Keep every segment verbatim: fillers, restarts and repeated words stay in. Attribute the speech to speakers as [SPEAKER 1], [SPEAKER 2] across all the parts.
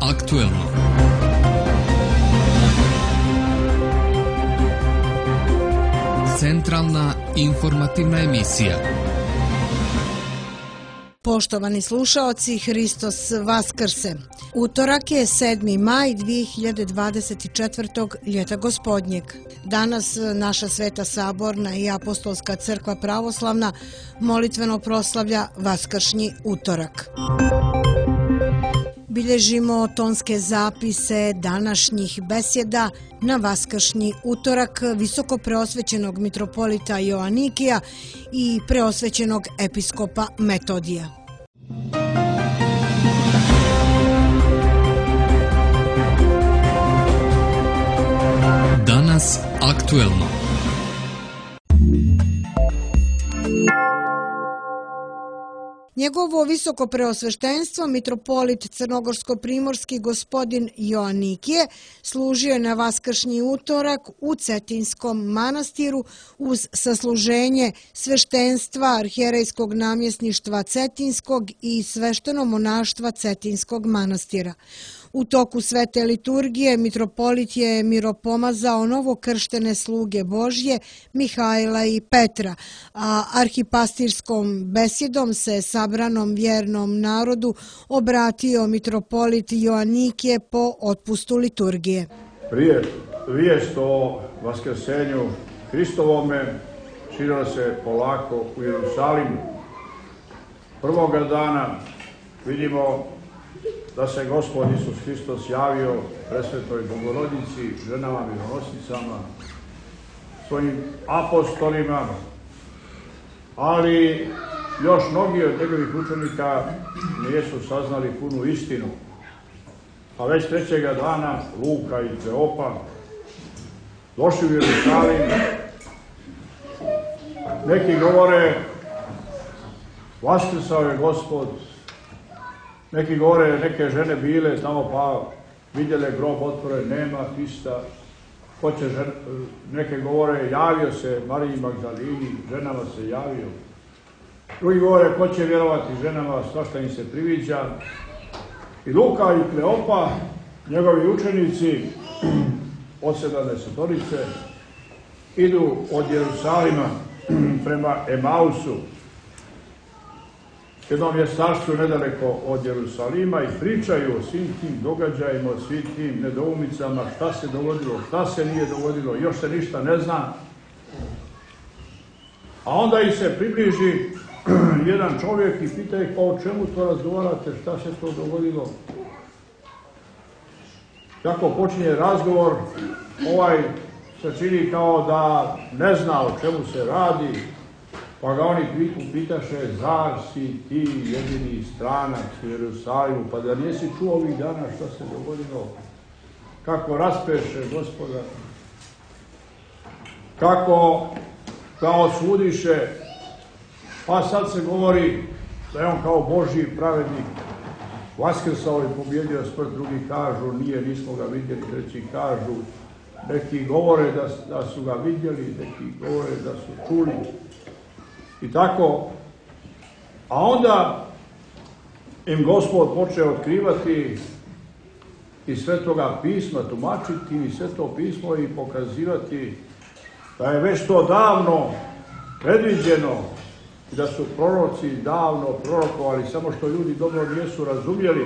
[SPEAKER 1] aktuelno. Centralna informativna emisija.
[SPEAKER 2] Poštovani slušaoci, Hristos Vaskrse. Utorak je sedmi maj dvije hiljade dvadeset četvrte. ljeta gospodnjeg. Danas naša Sveta Saborna i Apostolska crkva pravoslavna molitveno proslavlja Vaskršnji utorak. Bilježimo tonske zapise današnjih besjeda na Vaskršnji utorak visoko preosvećenog mitropolita Joanikija i preosvećenog episkopa Metodija.
[SPEAKER 1] Danas aktuelno.
[SPEAKER 2] Njegovo visoko preosveštenstvo, mitropolit crnogorsko-primorski gospodin Joanikije, služio je na Vaskršnji utorak u Cetinskom manastiru uz sasluženje sveštenstva arhijerejskog namjesništva Cetinskog i svešteno-monaštva Cetinskog manastira. U toku svete liturgije mitropolit je miropomazao novokrštene sluge Božje Mihajla i Petra, a arhipastirskom besjedom se sabranom vjernom narodu obratio mitropolit Joanikije po otpustu liturgije.
[SPEAKER 3] Prije vijest o vaskrsenju Hristovome širila se polako u Jerusalimu. Prvoga dana vidimo da se Gospod Isus Hristos javio presvetoj Bogorodici, ženama milonosnicama, svojim apostolima, ali još mnogi od njegovih učenika nisu saznali punu istinu. A već trećega dana Luka i Kleopa došli u Jerusalim. Neki govore vaskrsao je Gospod, neki govore neke žene bile tamo pa vidjele grob otvoren, nema Hrista. Hoće žen... Neke govore javio se Mariji Magdalini, ženama se javio. Drugi govore ko će vjerovati ženama, svašta im se priviđa. I Luka i Kleopa, njegovi učenici od sedamdesetorice, idu od Jerusalima prema Emausu, jednom mjestarstvu nedaleko od Jerusalima, i pričaju o svim tim događajima, o svim tim nedoumicama, šta se dogodilo, šta se nije dogodilo, još se ništa ne zna. A onda ih se približi jedan čovjek i pita ih, pa o čemu to razgovarate, šta se to dogodilo? Kako počinje razgovor, ovaj se čini kao da ne zna o čemu se radi, pa ga oni pitaše, zar si ti jedini stranac u Jerusalimu, pa da nisi čuo ovih dana šta se dogodilo, kako raspeše Gospoda, kako ga osudiše, pa sad se govori da je on kao Božji pravednik vaskrsao i pobjedio smrt, drugi kažu nije, nismo ga vidjeli, treći kažu, neki govore da, da su ga vidjeli, neki govore da su čuli. I tako, a onda im Gospod počeo otkrivati iz Svetoga pisma, tumačiti i Sveto pismo i pokazivati da je već to davno predviđeno i da su proroci davno prorokovali, samo što ljudi dobro nisu razumjeli.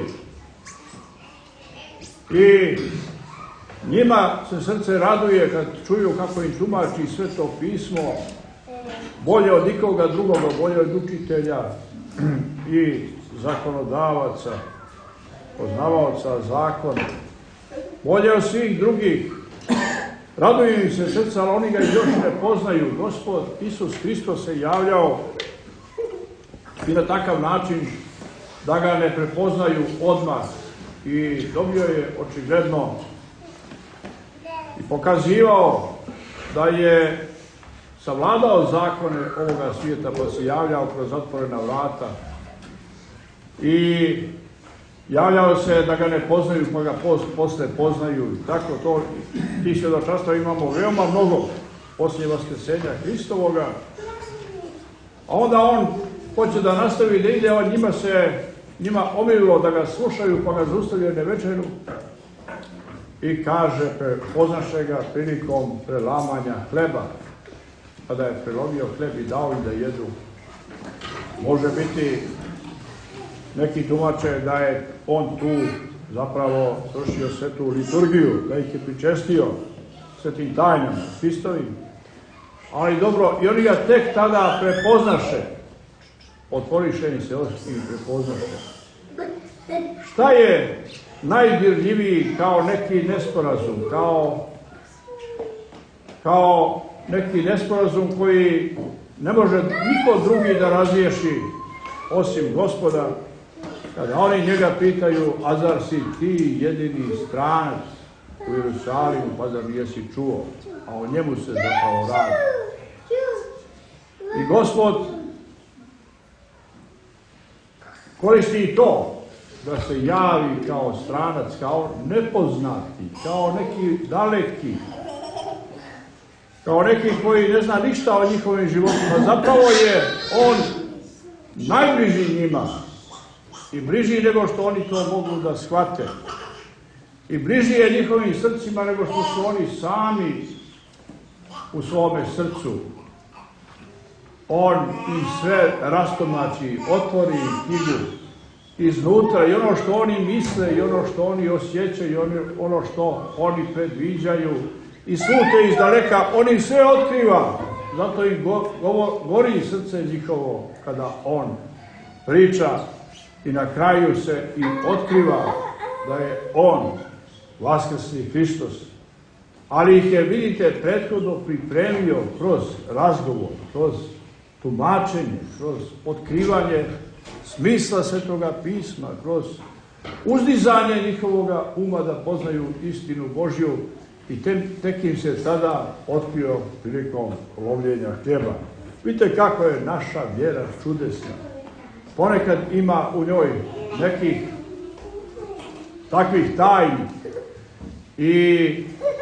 [SPEAKER 3] I njima se srce raduje kad čuju kako im tumači Sveto pismo, bolje od nikoga drugoga, bolje od učitelja i zakonodavaca, poznavaoca zakona, bolje od svih drugih. Raduje im se srca, ali oni ga još ne poznaju. Gospod Isus Hristos se javljao i na takav način da ga ne prepoznaju odmah. I dobio je očigledno i pokazivao da je savladao zakone ovoga svijeta, pa se javljao kroz otvorena vrata. I javljao se da ga ne poznaju, pa ga posle poznaju. I tako to, tih svjedočanstva imamo veoma mnogo poslije vaskrsenja Hristovoga. A onda on hoće da nastavi da ide, a njima se njima omililo da ga slušaju, pa ga zaustavljaju na večeru i kaže, poznaše ga prilikom prelamanja hleba, kada je prelomio hleb i dao im da jedu. Može biti, neki tumače da je on tu zapravo vršio svetu liturgiju, da ih je pričestio svetim tajnama, Hristovim. Ali dobro, i oni ga tek tada prepoznaše. Otvoriše im se oči i prepoznaše. Šta je najdirljiviji kao neki nesporazum, kao, kao neki nesporazum koji ne može niko drugi da razriješi osim Gospoda, kada oni njega pitaju, a zar si ti jedini stranac u Jerusalimu, pa zar nijesi čuo, a o njemu se zapravo radi. I Gospod koristi i to, da se javi kao stranac, kao nepoznati, kao neki daleki, kao neki koji ne zna ništa o njihovim životima. Zapravo je on najbliži njima i bliži nego što oni to mogu da shvate. I bliži je njihovim srcima nego što su oni sami u svome srcu. On im sve rastomači, otvori knjigu iznutra i ono što oni misle i ono što oni osjećaju i ono što oni predviđaju i slute iz daleka, on im sve otkriva. Zato im go, go, gori srce njihovo kada on priča i na kraju se i otkriva da je on vaskrsli Hristos. Ali ih je, vidite, prethodno pripremio kroz razgovor, kroz tumačenje, kroz otkrivanje smisla Svetoga pisma, kroz uzdizanje njihovoga uma da poznaju istinu Božju i tek im se tada otkrio prilikom lovljenja hljeba. Vidite kako je naša vjera čudesna. Ponekad ima u njoj nekih takvih tajni i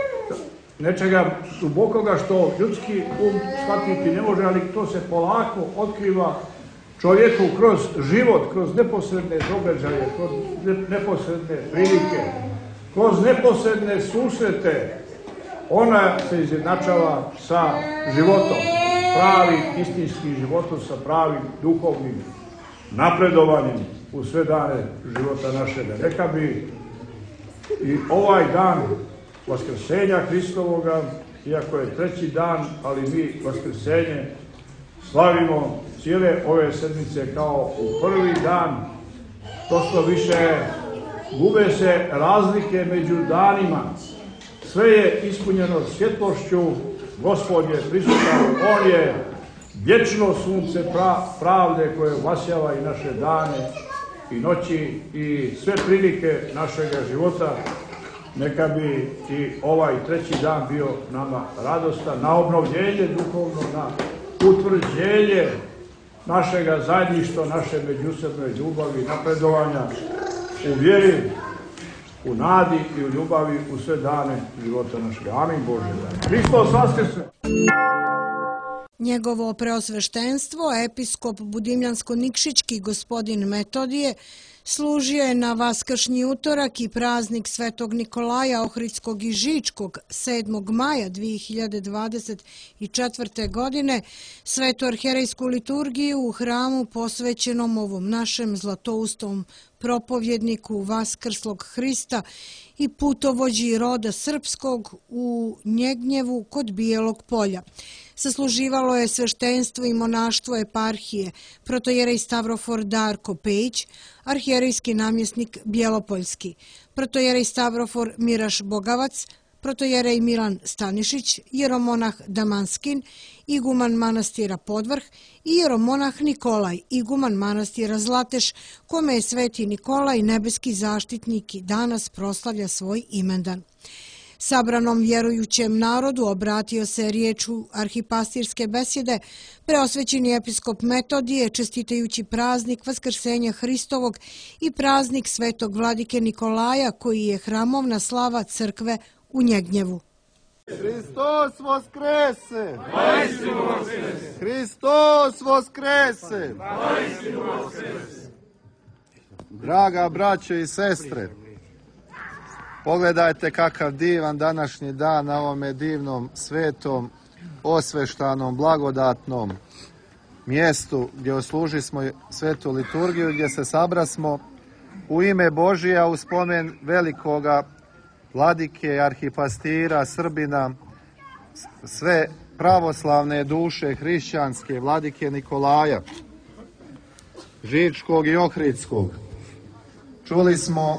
[SPEAKER 3] nečega dubokoga što ljudski um shvatiti ne može, ali to se polako otkriva čovjeku kroz život, kroz neposredne događaje, kroz neposredne prilike, kroz neposredne susrete. Ona se izjednačava sa životom, pravim istinskim životom, sa pravim duhovnim napredovanjem u sve dane života našega. Neka bi i ovaj dan Vaskrsenja Hristovoga, iako je treći dan, ali mi Vaskrsenje slavimo cijele ove sedmice kao u prvi dan. To što više gube se razlike među danima. Sve je ispunjeno svjetlošću, Gospod je prisutan, On je vječno sunce pravde koje vasjava i naše dane i noći i sve prilike našega života. Neka bi i ovaj treći dan bio nama radostan, na obnovljenje duhovno, na utvrđenje našega zajedništva, naše međusobne ljubavi, napredovanja u vjeri, u nadi i u ljubavi u sve dane života našega. Amin Bože. Hristos vaskrse!
[SPEAKER 2] Njegovo preosveštenstvo, episkop Budimljansko-Nikšićki gospodin Metodije, služio je na vaskršnji utorak i praznik Svetog Nikolaja Ohridskog i Žičkog sedmog maja dvije hiljade dvadeset četvrte. godine svetu arherejsku liturgiju u hramu posvećenom ovom našem zlatoustom propovjedniku Vaskrslog Hrista i putovođi roda srpskog u Njegnjevu kod Bijelog polja. Sasluživalo je sveštenstvo i monaštvo eparhije protojerej Stavrofor Darko Pejić, arhijerejski namjesnik Bjelopoljski, protojerej Stavrofor Miraš Bogavac, protojerej Milan Stanišić, jeromonah Damanskin, iguman manastira Podvrh i jeromonah Nikolaj, iguman manastira Zlateš, kome je sveti Nikolaj, nebeski zaštitnik, i danas proslavlja svoj imendan. Sabranom vjerujućem narodu obratio se riječu arhipastirske besjede preosvećeni episkop Metodije, čestitajući praznik Vaskrsenja Hristovog i praznik svetog vladike Nikolaja, koji je hramovna slava crkve u Njegnjevu.
[SPEAKER 4] Hristos Voskrese! Vajstinu Voskrese! Hristos Voskrese! Vajstinu Voskrese! Draga braćo i sestre, pogledajte kakav divan današnji dan na ovome divnom, svetom, osveštanom, blagodatnom mjestu gdje oslužismo svetu liturgiju, gdje se sabrasmo u ime Božija u spomen velikoga vladike, arhipastira, Srbina, sve pravoslavne duše hrišćanske, vladike Nikolaja, Žičkog i Ohridskog. Čuli smo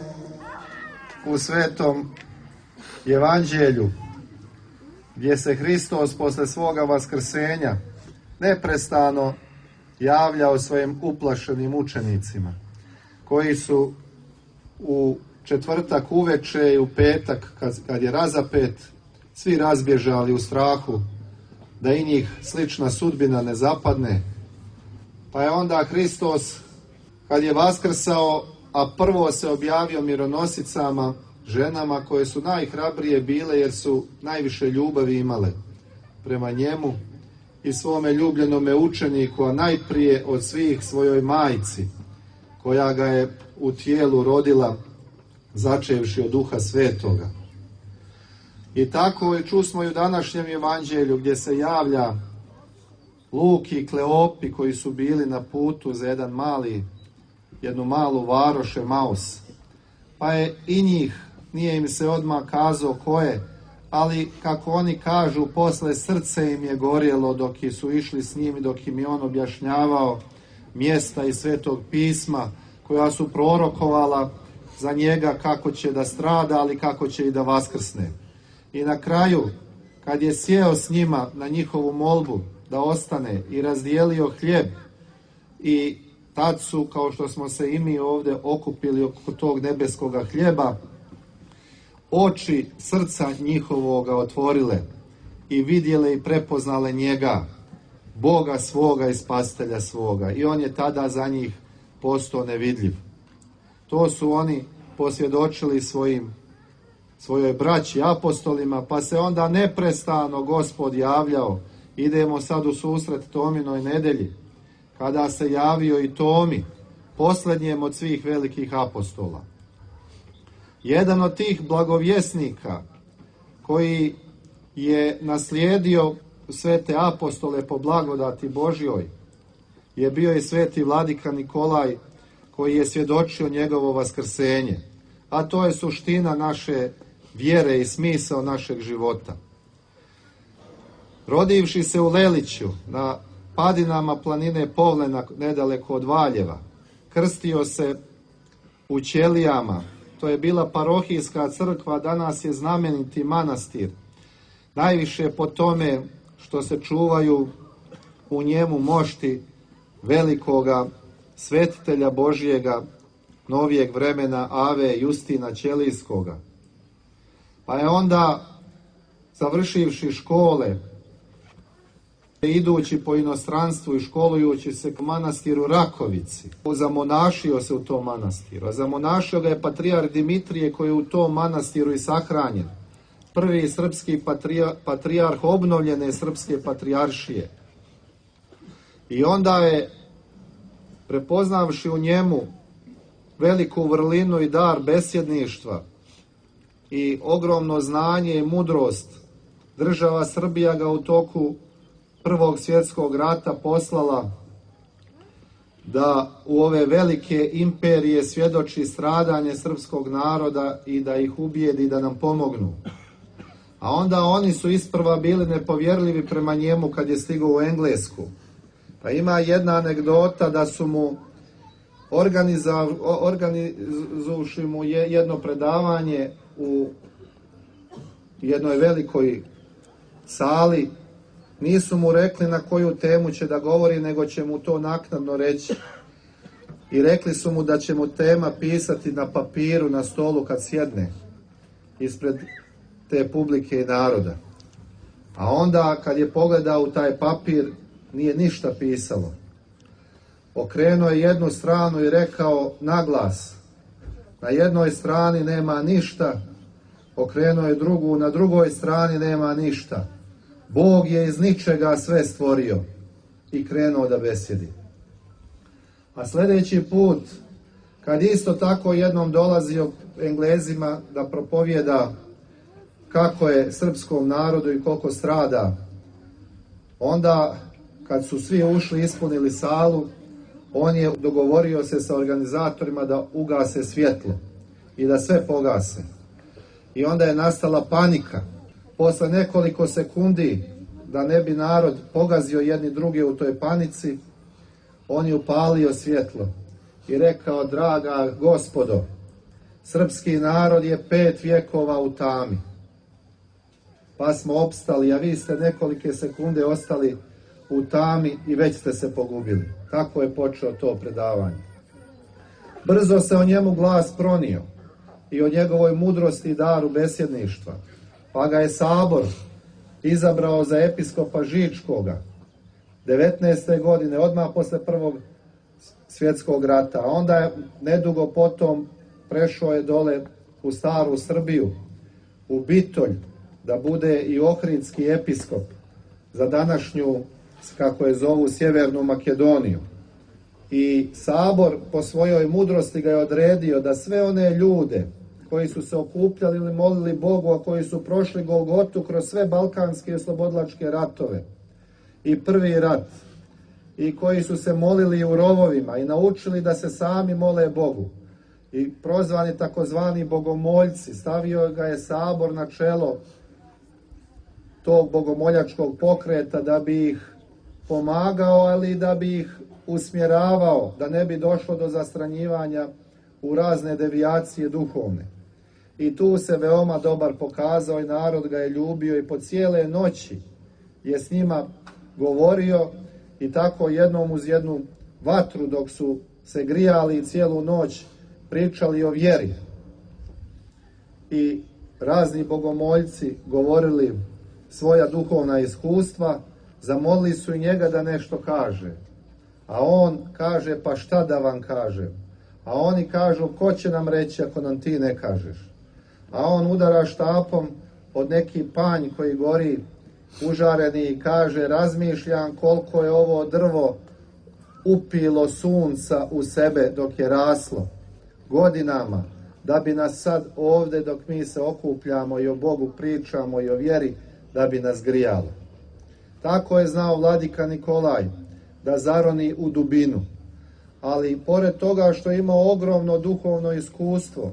[SPEAKER 4] u svetom evanđelju gdje se Hristos posle svoga vaskrsenja neprestano javljao svojim uplašenim učenicima, koji su u četvrtak uveče i u petak, kad, kad je razapet, svi razbježali u strahu da i njih slična sudbina ne zapadne. Pa je onda Hristos, kad je vaskrsao, a prvo se objavio mironosicama, ženama koje su najhrabrije bile jer su najviše ljubavi imale prema njemu i svome ljubljenome učeniku, a najprije od svih svojoj majci, koja ga je u tijelu rodila, začevši od Duha Svetoga. I tako i čusmo i u današnjem evanđelju gdje se javlja Luk i Kleopi koji su bili na putu za jedan mali, jednu malu varoš Emaus. Pa je i njih, nije im se odmah kazao ko je, ali kako oni kažu, posle srce im je gorjelo dok su išli s njim i dok im je on objašnjavao mjesta iz Svetog pisma koja su prorokovala za njega kako će da strada, ali kako će i da vaskrsne. I na kraju, kad je sjeo s njima na njihovu molbu da ostane i razdijelio hljeb, i tad su, kao što smo se i mi ovdje okupili oko tog nebeskoga hljeba, oči srca njihovoga otvorile i vidjele i prepoznale njega, Boga svoga i Spasitelja svoga. I on je tada za njih postao nevidljiv. To su oni posvjedočili svojim, svojoj braći apostolima, pa se onda neprestano Gospod javljao. Idemo sad u susret Tominoj nedelji, kada se javio i Tomi, posljednjem od svih velikih apostola. Jedan od tih blagovjesnika koji je naslijedio svete apostole po blagodati Božjoj je bio i sveti vladika Nikolaj, koji je svjedočio njegovo vaskrsenje. A to je suština naše vjere i smisao našeg života. Rodivši se u Leliću, na padinama planine Povlena, nedaleko od Valjeva, krstio se u Ćelijama. To je bila parohijska crkva, danas je znameniti manastir. Najviše po tome što se čuvaju u njemu mošti velikoga svetitelja Božjega novijeg vremena Ave Justina Ćelijskoga. Pa je onda, završivši škole, idući po inostranstvu i školujući se u manastiru Rakovici, zamonašio se u tom manastiru. A zamonašio ga je patrijarh Dimitrije, koji je u tom manastiru i sahranjen. Prvi srpski patrijarh, patrijarh obnovljene srpske patrijaršije. I onda je, prepoznavši u njemu veliku vrlinu i dar besjedništva i ogromno znanje i mudrost, država Srbija ga u toku Prvog svjetskog rata poslala da u ove velike imperije svjedoči stradanje srpskog naroda i da ih ubijedi da nam pomognu. A onda oni su isprva bili nepovjerljivi prema njemu kad je stigao u Englesku. Pa ima jedna anegdota da su mu organizuvši mu jedno predavanje u jednoj velikoj sali, nisu mu rekli na koju temu će da govori, nego će mu to naknadno reći. I rekli su mu da će mu tema pisati na papiru, na stolu kad sjedne ispred te publike i naroda. A onda kad je pogledao u taj papir, nije ništa pisalo. Okrenuo je jednu stranu i rekao naglas: na jednoj strani nema ništa. Okrenuo je drugu, na drugoj strani nema ništa. Bog je iz ničega sve stvorio. I krenuo da besjedi. A sljedeći put, kad isto tako jednom dolazio Englezima da propovjeda kako je srpskom narodu i koliko strada, onda kad su svi ušli i ispunili salu, on je dogovorio se sa organizatorima da ugase svjetlo i da sve pogase. I onda je nastala panika. Posle nekoliko sekundi, da ne bi narod pogazio jedni druge u toj panici, on je upalio svjetlo i rekao: draga gospodo, srpski narod je pet vjekova u tami, pa smo opstali, a vi ste nekolike sekunde ostali u tami i već ste se pogubili. Tako je počeo to predavanje. Brzo se o njemu glas pronio i o njegovoj mudrosti i daru besjedništva, pa ga je Sabor izabrao za episkopa Žičkoga devetnaeste godine, odmah posle Prvog svjetskog rata. A onda je nedugo potom prešao je dole u staru Srbiju, u Bitolj, da bude i ohridski episkop za današnju, kako je zovu, Sjevernu Makedoniju. I Sabor po svojoj mudrosti ga je odredio da sve one ljude koji su se okupljali ili molili Bogu, a koji su prošli Golgotu kroz sve balkanske i oslobodilačke ratove i prvi rat, i koji su se molili u rovovima i naučili da se sami mole Bogu, i prozvani takozvani bogomoljci, stavio ga je Sabor na čelo tog bogomoljačkog pokreta da bi ih pomagao, ali i da bi ih usmjeravao, da ne bi došlo do zastranjivanja u razne devijacije duhovne. I tu se veoma dobar pokazao i narod ga je ljubio i po cijele noći je s njima govorio i tako jednom uz jednu vatru dok su se grijali i cijelu noć pričali o vjeri. I razni bogomoljci govorili svoja duhovna iskustva, zamolili su i njega da nešto kaže. A on kaže: pa šta da vam kažem? A oni kažu: ko će nam reći ako nam ti ne kažeš? A on udara štapom od neki panj koji gori užareni i kaže: razmišljam koliko je ovo drvo upilo sunca u sebe dok je raslo godinama, da bi nas sad ovdje dok mi se okupljamo i o Bogu pričamo i o vjeri, da bi nas grijalo. Tako je znao vladika Nikolaj da zaroni u dubinu. Ali pored toga što je imao ogromno duhovno iskustvo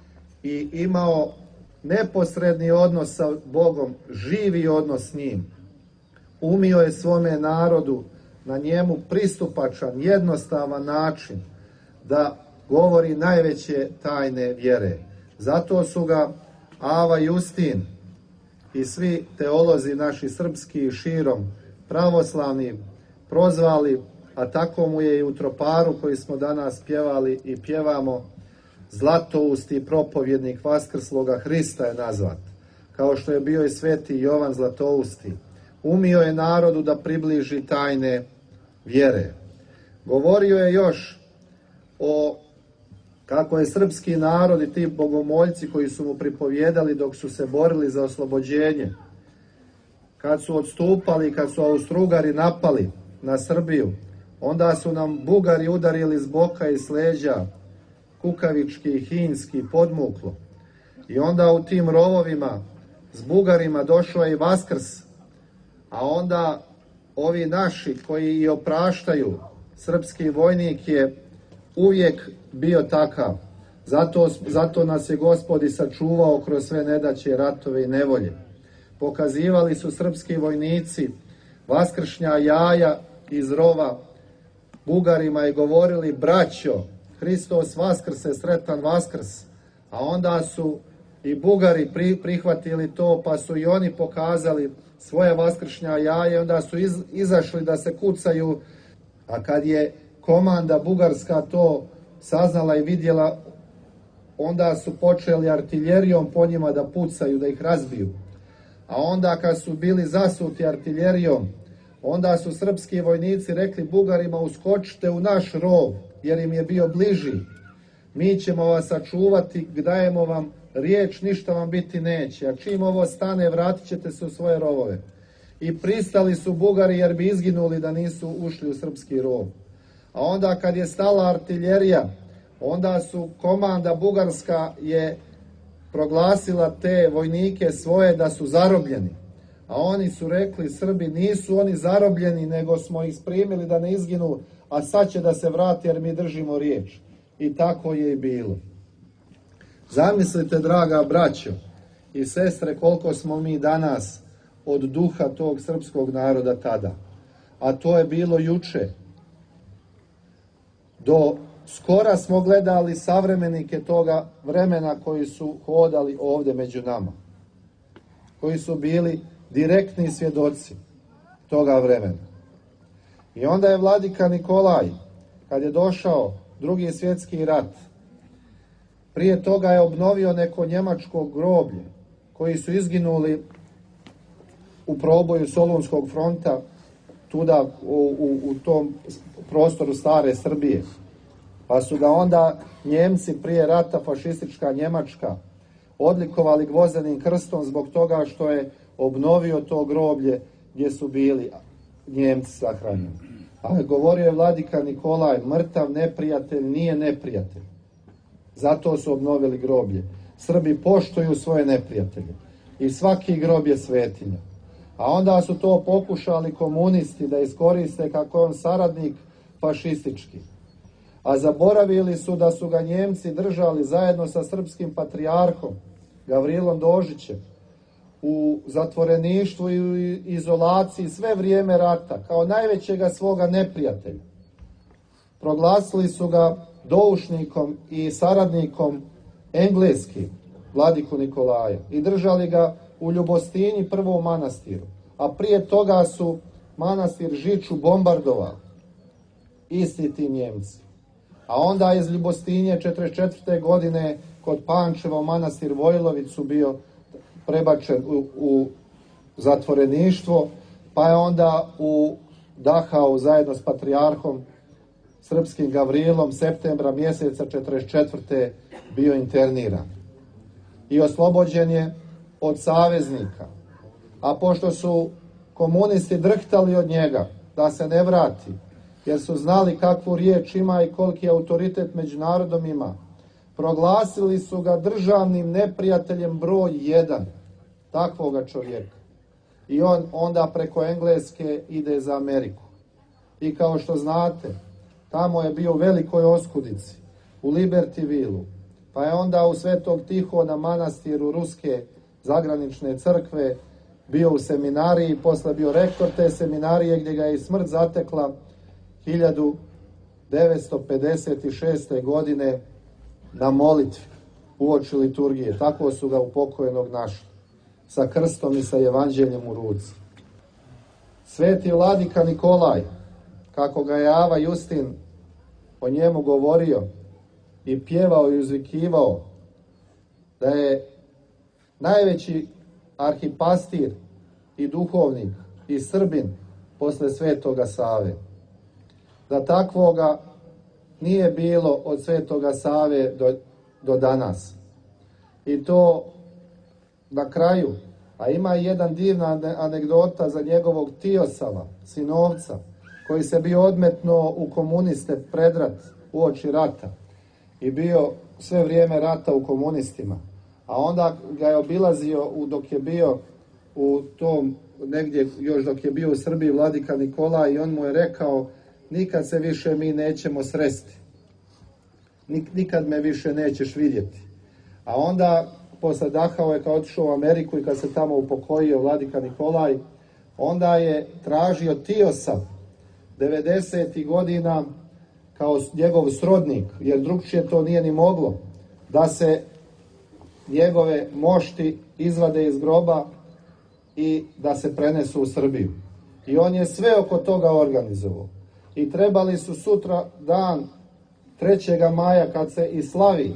[SPEAKER 4] i imao neposredni odnos sa Bogom, živi odnos s njim, umio je svome narodu na njemu pristupačan, jednostavan način da govori najveće tajne vjere. Zato su ga Ava Justin i svi teolozi naši srpski i širom pravoslavni prozvali, a tako mu je i u troparu koji smo danas pjevali i pjevamo, zlatousti propovjednik vaskrsloga Hrista je nazvat, kao što je bio i sveti Jovan Zlatousti. Umio je narodu da približi tajne vjere. Govorio je još o kako je srpski narod i ti bogomoljci koji su mu pripovjedali dok su se borili za oslobođenje, kad su odstupali, kad su Austro-Ugari napali na Srbiju, onda su nam Bugari udarili s boka i s leđa, kukavički i hinski, podmuklo. I onda u tim rovovima s Bugarima došao je i Vaskrs, a onda ovi naši koji i opraštaju, srpski vojnik je uvijek bio takav. Zato, zato nas je Gospod i sačuvao kroz sve nedaće, ratove i nevolje. Pokazivali su srpski vojnici vaskršnja jaja iz rova Bugarima i govorili: braćo, Hristos vaskrse, sretan Vaskrs. A onda su i Bugari pri, prihvatili to, pa su i oni pokazali svoje vaskršnja jaje, onda su iz, izašli da se kucaju, a kad je komanda bugarska to saznala i vidjela, onda su počeli artiljerijom po njima da pucaju, da ih razbiju. A onda kad su bili zasuti artiljerijom, onda su srpski vojnici rekli Bugarima: uskočite u naš rov, jer im je bio bliži. Mi ćemo vas sačuvati, dajemo vam riječ, ništa vam biti neće. A čim ovo stane, vratit ćete se u svoje rovove. I pristali su Bugari jer bi izginuli da nisu ušli u srpski rov. A onda kad je stala artiljerija, Onda su komanda bugarska je proglasila te vojnike svoje da su zarobljeni. A oni su rekli, Srbi, nisu oni zarobljeni, nego smo ih primili da ne izginu, a sad će da se vrati jer mi držimo riječ. I tako je i bilo. Zamislite, draga braćo i sestre, koliko smo mi danas od duha tog srpskog naroda tada. A to je bilo juče. Do skora smo gledali savremenike toga vremena koji su hodali ovdje među nama. Koji su bili direktni svjedoci toga vremena. I onda je vladika Nikolaj, kad je došao Drugi svjetski rat, prije toga je obnovio neko njemačko groblje, koji su izginuli u proboju Solunskog fronta, tuda u, u, u tom prostoru stare Srbije. Pa su ga onda Njemci prije rata, fašistička Njemačka, odlikovali gvozdenim krstom zbog toga što je obnovio to groblje gdje su bili Njemci sahranjeni. Ali govorio je vladika Nikolaj, mrtav neprijatelj nije neprijatelj. Zato su obnovili groblje. Srbi poštuju svoje neprijatelje. I svaki grob je svetinja. A onda su to pokušali komunisti da iskoriste kako je on saradnik fašistički. A zaboravili su da su ga Njemci držali zajedno sa srpskim patrijarhom Gavrilom Dožićem u zatvoreništvu i u izolaciji sve vrijeme rata kao najvećega svoga neprijatelja. Proglasili su ga doušnikom i saradnikom engleskim, vladiku Nikolaja, i držali ga u Ljubostinji, prvo u manastiru. A prije toga su manastir Žiču bombardovali isti ti Njemci. A onda iz Ljubostinje četrdeset četvrte godine kod Pančeva u manastir Vojlovicu bio prebačen u, u zatvoreništvo, pa je onda u Dachau zajedno s patrijarhom srpskim Gavrilom septembra mjeseca četrdeset četvrte bio interniran. I oslobođen je od saveznika. A pošto su komunisti drhtali od njega da se ne vrati, jer su znali kakvu riječ ima i koliki autoritet među narodom ima, proglasili su ga državnim neprijateljem broj jedan, takvoga čovjeka. I on onda preko Engleske ide za Ameriku. I kao što znate, tamo je bio u Velikoj Oskudici, u Libertyvilu, pa je onda u Svetog Tihona manastiru Ruske zagranične crkve bio u seminariji, posle bio rektor te seminarije gdje ga je i smrt zatekla hiljadu devetsto pedeset šeste. godine na molitvi uoči liturgije. Tako su ga upokojenog našli, sa krstom i sa evanđeljem u ruci. Sveti vladika Nikolaj, kako ga je Ava Justin o njemu govorio i pjevao i uzvikivao, da je najveći arhipastir i duhovnik i Srbin posle Svetoga Save. Da takvoga nije bilo od Svetoga Save do, do danas. I to na kraju, a ima jedan divna anegdota za njegovog Tiosava, sinovca, koji se bio odmetno u komuniste pred rat, uoči rata, i bio sve vrijeme rata u komunistima. A onda ga je obilazio u, dok je bio u tom, negdje još dok je bio u Srbiji, vladika Nikolaj, i on mu je rekao: nikad se više mi nećemo sresti. Nikad me više nećeš vidjeti. A onda, posle Dachau je kad otišao u Ameriku i kad se tamo upokojio vladika Nikolaj, onda je tražio Tiosa devedesetih godina kao njegov srodnik, jer drugčije to nije ni moglo, da se njegove mošti izvade iz groba i da se prenesu u Srbiju. I on je sve oko toga organizovao. I trebali su sutra dan trećeg maja, kad se i slavi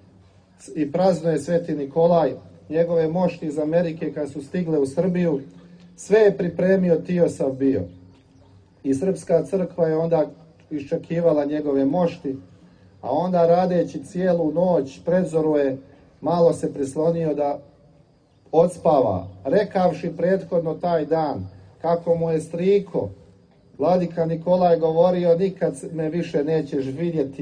[SPEAKER 4] i praznuje Sveti Nikolaj, njegove mošti iz Amerike kad su stigle u Srbiju, sve je pripremio Tiosav bio. I srpska crkva je onda iščekivala njegove mošti, a onda radeći cijelu noć predzoru je malo se prislonio da odspava, rekavši prethodno taj dan kako mu je striko vladika Nikolaj govorio: nikad me više nećeš vidjeti,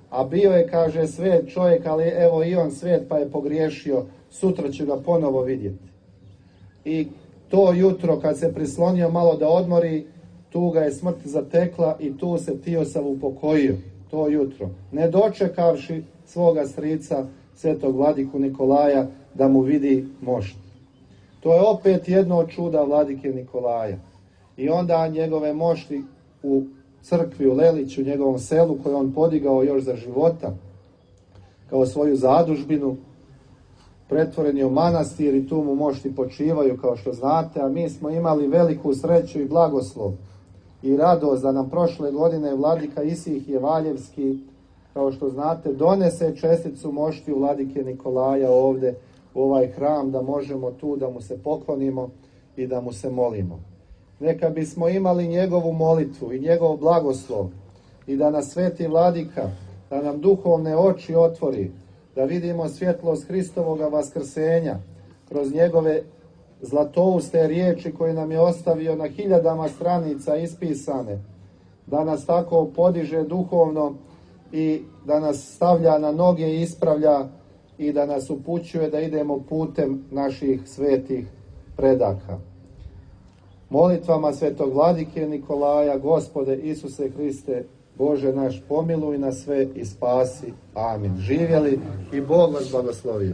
[SPEAKER 4] a bio je, kaže, svet čovjek, ali evo i on svet pa je pogriješio, sutra ću ga ponovo vidjeti. I to jutro kad se prislonio malo da odmori, tu ga je smrt zatekla i tu se Tiosav upokojio, to jutro, ne dočekavši svoga strica, svetog vladiku Nikolaja, da mu vidi mošt. To je opet jedno od čuda vladike Nikolaja. I onda njegove mošti u crkvi u Leliću, njegovom selu koje on podigao još za života, kao svoju zadužbinu, pretvoren je u manastir i tu mu mošti počivaju, kao što znate, a mi smo imali veliku sreću i blagoslov i radost da nam prošle godine vladika Isihije Valjevski, kao što znate, donese česticu mošti vladike Nikolaja ovdje u ovaj hram, da možemo tu da mu se poklonimo i da mu se molimo. Neka bismo imali njegovu molitvu i njegov blagoslov i da nas sveti vladika, da nam duhovne oči otvori, da vidimo svjetlost Hristovoga vaskrsenja kroz njegove zlatouste riječi koje nam je ostavio na hiljadama stranica ispisane, da nas tako podiže duhovno i da nas stavlja na noge i ispravlja i da nas upućuje da idemo putem naših svetih predaka. Molitvama svetog vladike Nikolaja, Gospode Isuse Hriste, Bože naš, pomiluj nas sve i spasi. Amin. Živjeli i Bog vas blagoslovio.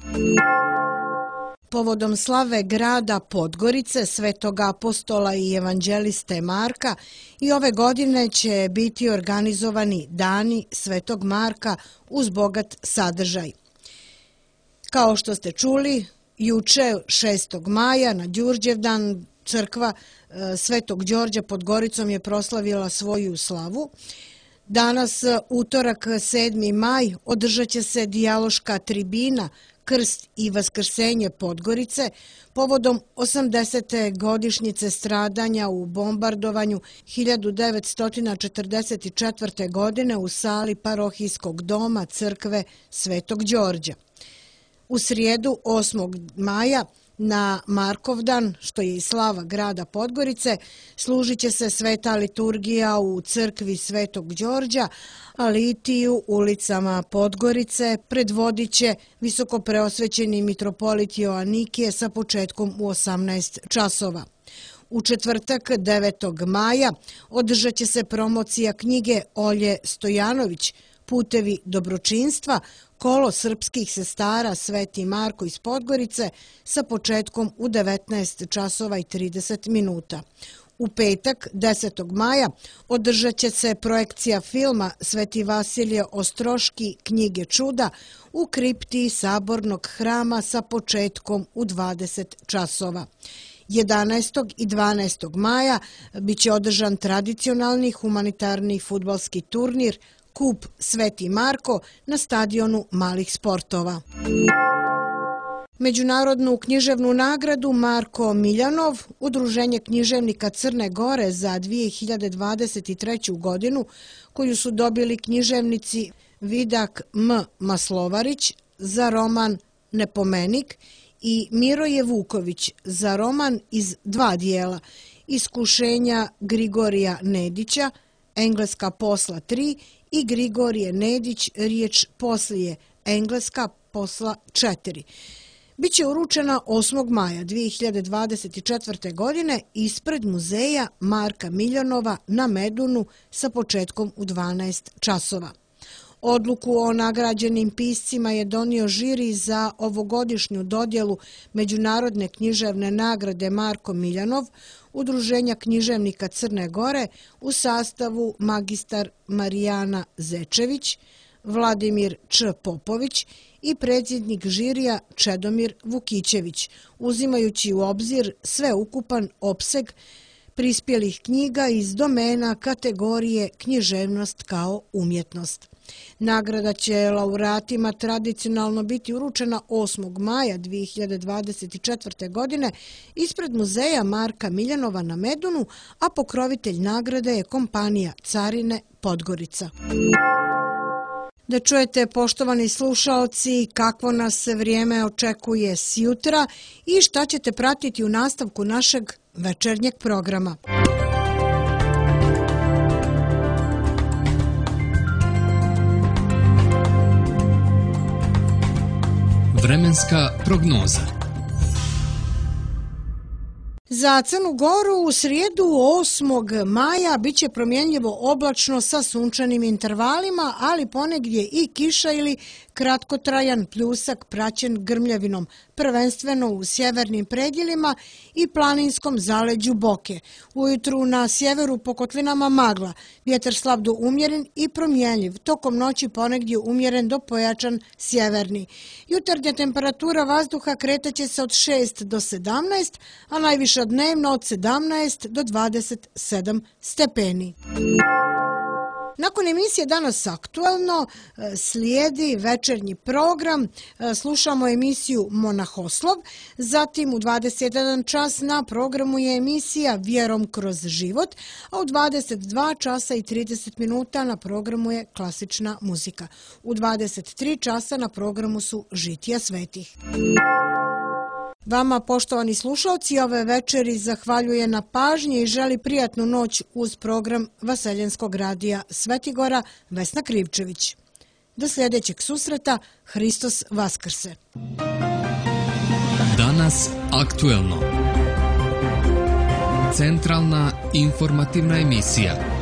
[SPEAKER 2] Povodom slave grada Podgorice, svetog apostola i evanđeliste Marka, i ove godine će biti organizovani dani svetog Marka uz bogat sadržaj. Kao što ste čuli, juče šestog maja na Đurđevdan crkva Svetog Đorđa pod Goricom je proslavila svoju slavu. Danas, utorak sedmi maj, održat će se dijaloška tribina Krst i vaskrsenje Podgorice povodom osamdesete godišnjice stradanja u bombardovanju hiljadu devetsto četrdeset četvrte. godine u sali parohijskog doma crkve Svetog Đorđa. U srijedu osmog maja na Markovdan, što je i slava grada Podgorice, služit će se sveta liturgija u crkvi Svetog Đorđa, a litiju ulicama Podgorice predvodit će visokopreosvećeni mitropolit Joanikije sa početkom u osamnaest časova. U četvrtak devetog maja održat će se promocija knjige Olje Stojanović Putevi dobročinstva, kolo srpskih sestara Sveti Marko iz Podgorice sa početkom u devetnaest časova i trideset minuta. U petak desetog maja održat će se projekcija filma Sveti Vasilije Ostroški knjige čuda u kripti Sabornog hrama sa početkom u dvadeset časova. jedanaestog i dvanaestog maja biće održan tradicionalni humanitarni fudbalski turnir Kup Sveti Marko na stadionu malih sportova. Međunarodnu književnu nagradu Marko Miljanov, Udruženje književnika Crne Gore za dvije hiljade dvadeset treću. godinu, koju su dobili književnici Vidak M. Maslovarić za roman Nepomenik i Miroje Vuković za roman iz dva dijela Iskušenja Grigorija Nedića, Engleska posla tri i Grigorije Nedić, riječ poslije, Engleska posla četiri. Biće uručena osmog maja dvije hiljade dvadeset četvrte. godine ispred muzeja Marka Miljanova na Medunu sa početkom u dvanaest časova. Odluku o nagrađenim piscima je donio žiri za ovogodišnju dodjelu Međunarodne književne nagrade Marko Miljanov, Udruženja književnika Crne Gore u sastavu magistar Marijana Zečević, Vladimir Č. Popović i predsjednik žirija Čedomir Vukićević, uzimajući u obzir sveukupan opseg prispjelih knjiga iz domena kategorije književnost kao umjetnost. Nagrada će laureatima tradicionalno biti uručena osmog maja dvije hiljade dvadeset četvrte. godine ispred muzeja Marka Miljanova na Medunu, a pokrovitelj nagrade je kompanija Carine Podgorica. Da čujete, poštovani slušaoci, kakvo nas vrijeme očekuje sjutra i šta ćete pratiti u nastavku našeg večernjeg programa.
[SPEAKER 1] Vremenska prognoza.
[SPEAKER 2] Za Crnu Goru u srijedu osmog maja biće promjenljivo oblačno sa sunčanim intervalima, ali ponegdje i kiša ili kratkotrajan pljusak praćen grmljavinom, prvenstveno u sjevernim predjelima i planinskom zaleđu Boke. Ujutru na sjeveru po kotlinama magla, vjetar slab do umjeren i promjenljiv, tokom noći ponegdje umjeren do pojačan sjeverni. Jutarnja temperatura vazduha kretaće se od šest do sedamnaest, a najviša dnevno od sedamnaest do dvadeset sedam stepeni. Nakon emisije Danas aktuelno slijedi večernji program, slušamo emisiju Monahoslov, zatim u dvadeset jedan čas na programu je emisija Vjerom kroz život, a u dvadeset dva časa i trideset minuta na programu je klasična muzika. U dvadeset tri časa na programu su Žitija svetih. Vama, poštovani slušalci, ove večeri zahvaljuje na pažnji i želi prijatnu noć uz program Vaseljenskog radija Svetigora Vesna Krivčević. Do sljedećeg susreta, Hristos Vaskrse.
[SPEAKER 1] Danas aktuelno. Centralna informativna emisija.